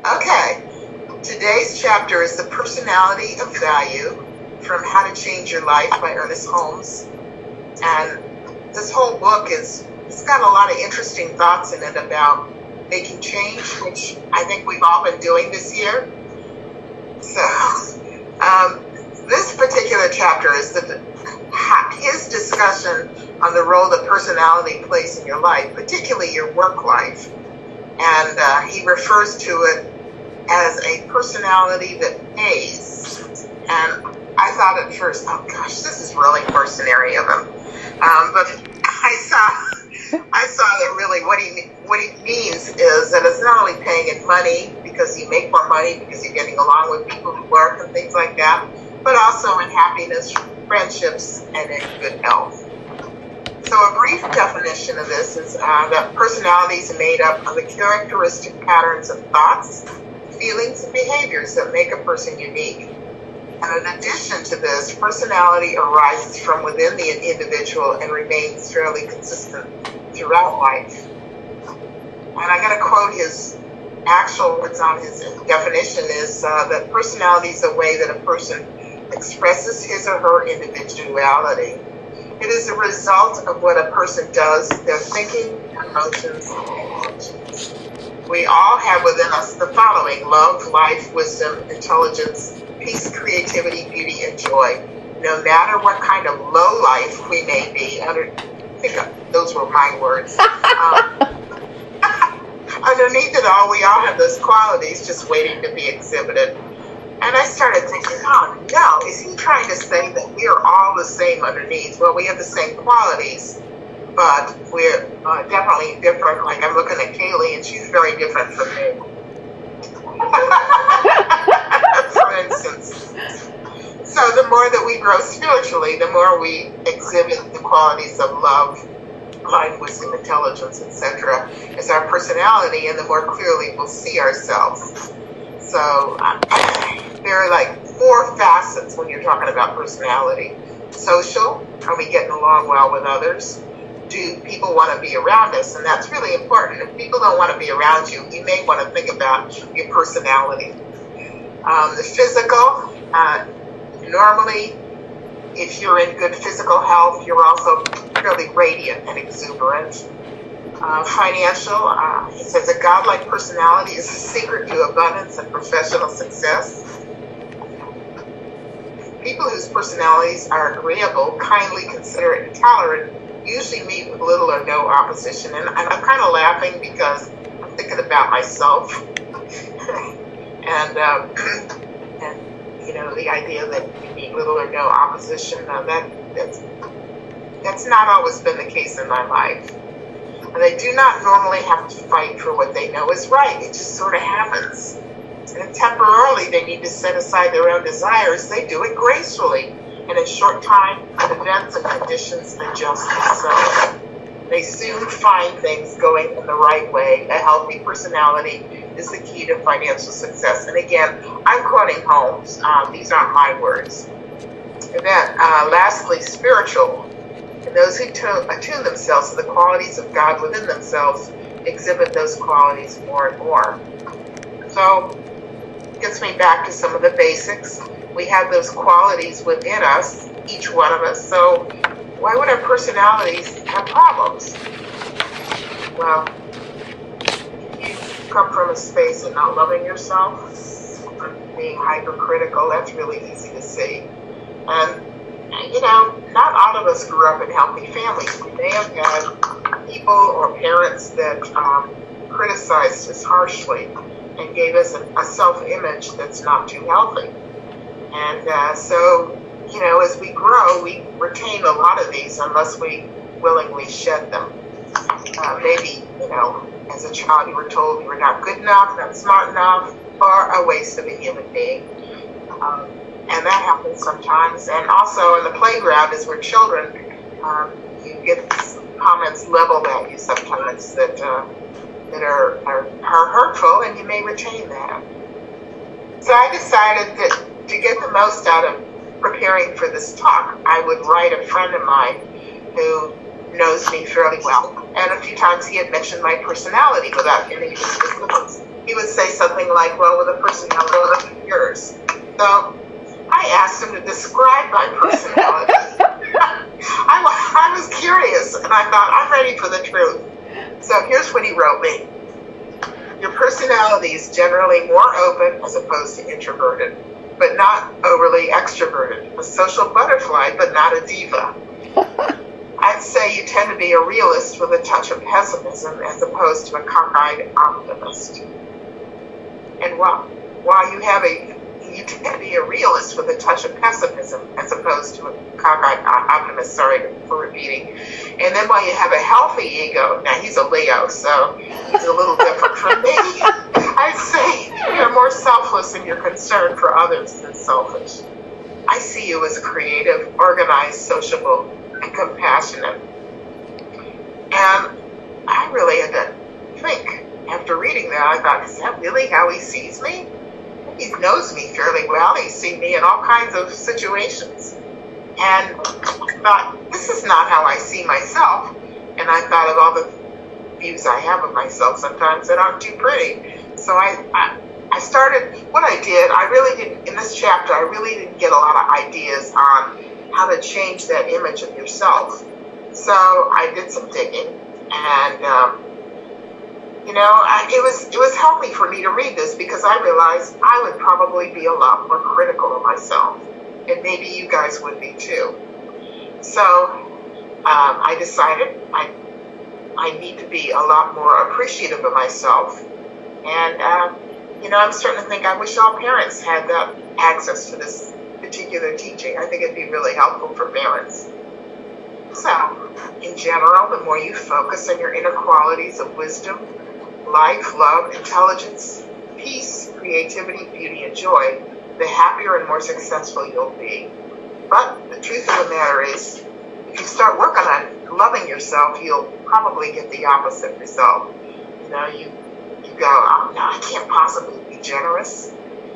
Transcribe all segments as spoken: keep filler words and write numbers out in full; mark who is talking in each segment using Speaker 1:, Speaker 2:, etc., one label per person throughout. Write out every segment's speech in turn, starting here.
Speaker 1: Okay, today's chapter is The Personality of Value from How to Change Your Life by Ernest Holmes. And this whole book is, it's got a lot of interesting thoughts in it about making change, which I think we've all been doing this year. So, um, this particular chapter is the, his discussion on the role that personality plays in your life, particularly your work life. And uh, he refers to it as a personality that pays. And I thought at first, oh gosh, this is really mercenary of him. Um, but I saw, I saw that really what he what he means is that it's not only paying in money because you make more money because you're getting along with people who work and things like that, but also in happiness, friendships, and in good health. So a brief definition of this is uh, that personalities are made up of the characteristic patterns of thoughts, feelings, and behaviors that make a person unique. And in addition to this, personality arises from within the individual and remains fairly consistent throughout life. And I'm going to quote his actual words on his definition is uh, that personality is a way that a person expresses his or her individuality. It is a result of what a person does, their thinking, emotions, and actions. We all have within us the following: love, life, wisdom, intelligence, peace, creativity, beauty, and joy. No matter what kind of low life we may be, under, I think those were my words. Um, underneath it all, we all have those qualities just waiting to be exhibited. And I started thinking, oh no, is he trying to say that we are all the same underneath? Well, we have the same qualities, but we're uh, definitely different. Like I'm looking at Kaylee and she's very different from me. For instance. So the more that we grow spiritually, the more we exhibit the qualities of love, life, wisdom, intelligence, et cetera as our personality, and the more clearly we'll see ourselves. So uh, there are like four facets when you're talking about personality. Social, are we getting along well with others? Do people want to be around us? And that's really important. If people don't want to be around you, you may want to think about your personality. Um, the physical, uh, normally, if you're in good physical health, you're also fairly radiant and exuberant. Uh, financial, uh, he says a godlike personality is a secret to abundance and professional success. People whose personalities are agreeable, kindly, considerate, and tolerant usually meet with little or no opposition. And, and I'm kind of laughing because I'm thinking about myself. and, um, and, you know, the idea that you meet little or no opposition, uh, that, that's, that's not always been the case in my life. And they do not normally have to fight for what they know is right. It just sort of happens. And temporarily they need to set aside their own desires. They do it gracefully. And in short time, events and conditions adjust themselves. They soon find things going in the right way. A healthy personality is the key to financial success. And again, I'm quoting Holmes. Um, these aren't my words. And then, uh, lastly, spiritual. And those who tune, attune themselves to the qualities of God within themselves exhibit those qualities more and more. So, it gets me back to some of the basics. We have those qualities within us, each one of us. So, why would our personalities have problems? Well, if you come from a space of not loving yourself, being hypercritical, that's really easy to see. And you know, not all of us grew up in healthy families. We may have had people or parents that um, criticized us harshly and gave us a, a self-image that's not too healthy. And uh, so, you know, as we grow, we retain a lot of these unless we willingly shed them. Uh, maybe, you know, as a child you were told you were not good enough, not smart enough, or a waste of a human being. Um, And that happens sometimes. And also in the playground, as we're children, um, you get comments leveled at you sometimes that uh, that are, are are hurtful, and you may retain that. So I decided that to get the most out of preparing for this talk, I would write a friend of mine who knows me fairly well. And a few times he had mentioned my personality without any specifics. he would say something like, well, with a personality like yours. So I asked him to describe my personality. I, I was curious, and I thought, I'm ready for the truth. So here's what he wrote me. Your personality is generally more open as opposed to introverted, but not overly extroverted. A social butterfly, but not a diva. I'd say you tend to be a realist with a touch of pessimism as opposed to a cockeyed optimist. And while, while you have a you tend to be a realist with a touch of pessimism as opposed to a cockeyed optimist, sorry for repeating. And then while you have a healthy ego, now he's a Leo, so he's a little different from me. I'd say you're more selfless in your concern for others than selfish. I see you as creative, organized, sociable, and compassionate. And I really had to think, after reading that, I thought, is that really how he sees me? He knows me fairly well. He's seen me in all kinds of situations. And I thought, this is not how I see myself. And I thought of all the views I have of myself sometimes that aren't too pretty. So I, I, I started, what I did, I really didn't, in this chapter, I really didn't get a lot of ideas on how to change that image of yourself. So I did some digging, and um, you know, I, it was it was healthy for me to read this because I realized I would probably be a lot more critical of myself, and maybe you guys would be too. So um, I decided I I need to be a lot more appreciative of myself, and uh, you know, I'm starting to think I wish all parents had that access to this particular teaching. I think it'd be really helpful for parents. So, in general, the more you focus on your inner qualities of wisdom, life, love, intelligence, peace, creativity, beauty, and joy, the happier and more successful you'll be. But the truth of the matter is, if you start working on loving yourself, you'll probably get the opposite result. You know, you, you go, oh, no, I can't possibly be generous.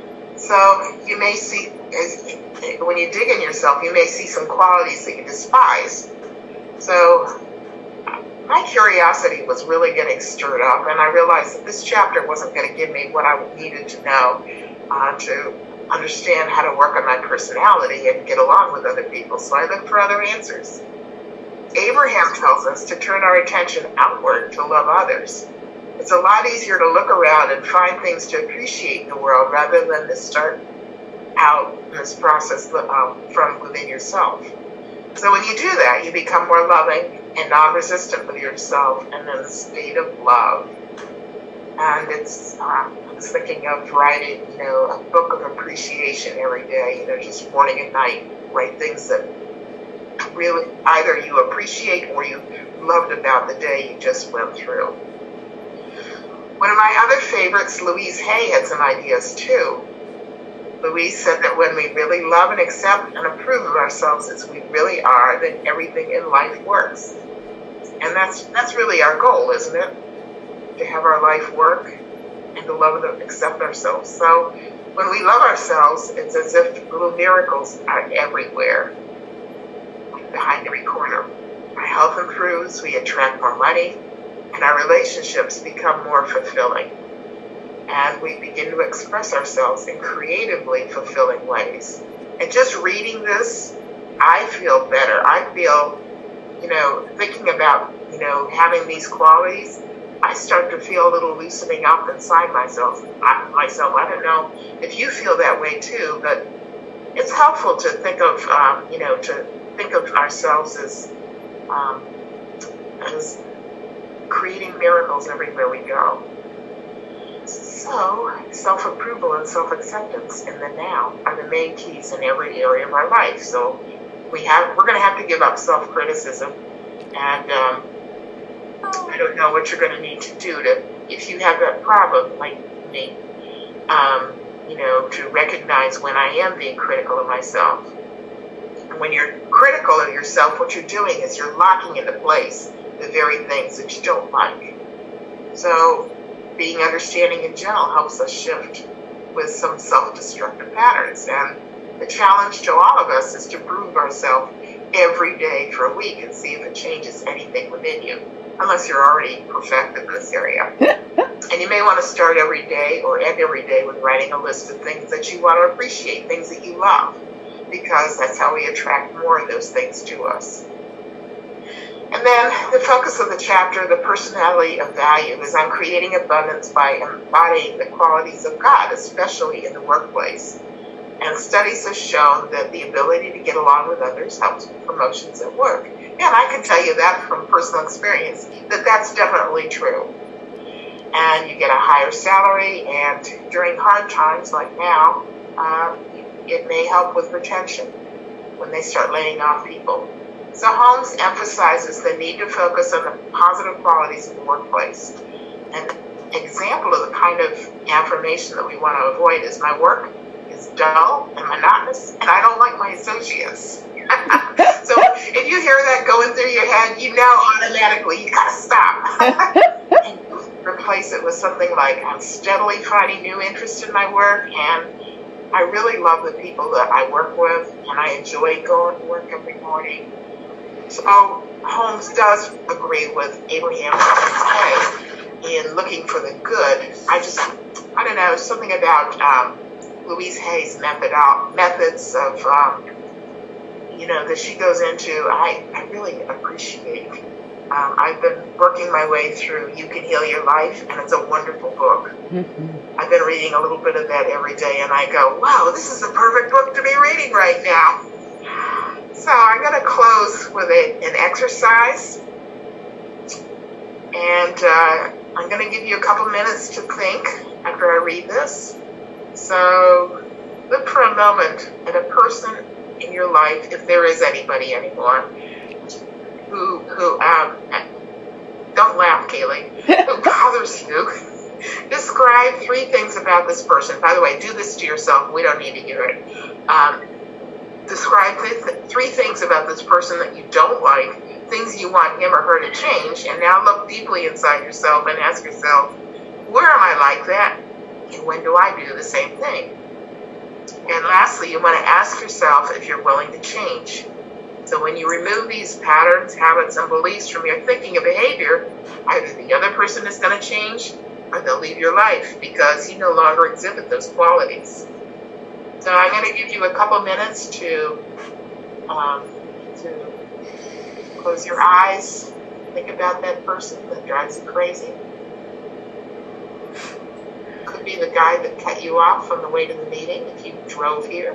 Speaker 1: So you may see, as, when you dig in yourself, you may see some qualities that you despise. So my curiosity was really getting stirred up, and I realized that this chapter wasn't going to give me what I needed to know uh, to understand how to work on my personality and get along with other people. So I looked for other answers. Abraham tells us to turn our attention outward to love others. It's a lot easier to look around and find things to appreciate in the world rather than to start out in this process um, from within yourself. So when you do that, you become more loving and non-resistant with yourself and in the state of love. And it's, uh, I was thinking of writing, you know, a book of appreciation every day, you know, just morning and night, write things that really either you appreciate or you loved about the day you just went through. One of my other favorites, Louise Hay, had some ideas too. Louise said that when we really love and accept and approve of ourselves as we really are, then everything in life works. And that's that's really our goal, isn't it? To have our life work and to love and accept ourselves. So when we love ourselves, it's as if little miracles are everywhere, behind every corner. Our health improves, we attract more money, and our relationships become more fulfilling. And we begin to express ourselves in creatively fulfilling ways. And just reading this, I feel better. I feel, you know, thinking about, you know, having these qualities, I start to feel a little loosening up inside myself. I, myself, I don't know if you feel that way too, but it's helpful to think of, um, you know, to think of ourselves as, um, as creating miracles everywhere we go. So, self-approval and self-acceptance in the now are the main keys in every area of our life. So, we have we're going to have to give up self-criticism, and um, I don't know what you're going to need to do to, if you have that problem like me, um, you know, to recognize when I am being critical of myself. And when you're critical of yourself, what you're doing is you're locking into place the very things that you don't like. So, being understanding and gentle helps us shift with some self-destructive patterns. And the challenge to all of us is to prove ourselves every day for a week and see if it changes anything within you. unless you're already perfected in this area. And you may want to start every day or end every day with writing a list of things that you want to appreciate, things that you love, because that's how we attract more of those things to us. And then the focus of the chapter, the personality of value, is on creating abundance by embodying the qualities of God, especially in the workplace. And studies have shown that the ability to get along with others helps with promotions at work. And I can tell you that from personal experience, that that's definitely true. And you get a higher salary, and during hard times like now, uh, it may help with retention when they start laying off people. So Holmes emphasizes the need to focus on the positive qualities of the workplace. An example of the kind of affirmation that we want to avoid is my work is dull and monotonous, and I don't like my associates. So if you hear that going through your head, you know automatically you gotta stop. And replace it with something like, I'm steadily finding new interest in my work, and I really love the people that I work with, and I enjoy going to work every morning. So Holmes does agree with Abraham Hay in looking for the good. I just, I don't know, something about um, Louise Hay's method, uh, methods of, um, you know, that she goes into, I, I really appreciate. Um, I've been working my way through You Can Heal Your Life, and it's a wonderful book. Mm-hmm. I've been reading a little bit of that every day, and I go, wow, this is the perfect book to be reading right now. So I'm going to close with a, an exercise, and uh, I'm going to give you a couple minutes to think after I read this. So look for a moment at a person in your life, if there is anybody anymore, who, who um, don't laugh, Kaylee, who bothers you. Describe three things about this person. By the way, do this to yourself. We don't need to hear it. Um, Describe th- three things about this person that you don't like, things you want him or her to change, and now look deeply inside yourself and ask yourself, where am I like that? And when do I do the same thing? And lastly, you want to ask yourself if you're willing to change. So when you remove these patterns, habits, and beliefs from your thinking and behavior, either the other person is going to change or they'll leave your life because you no longer exhibit those qualities. So I'm going to give you a couple minutes to um, to close your eyes, think about that person that drives you crazy. Could be the guy that cut you off on the way to the meeting if you drove here.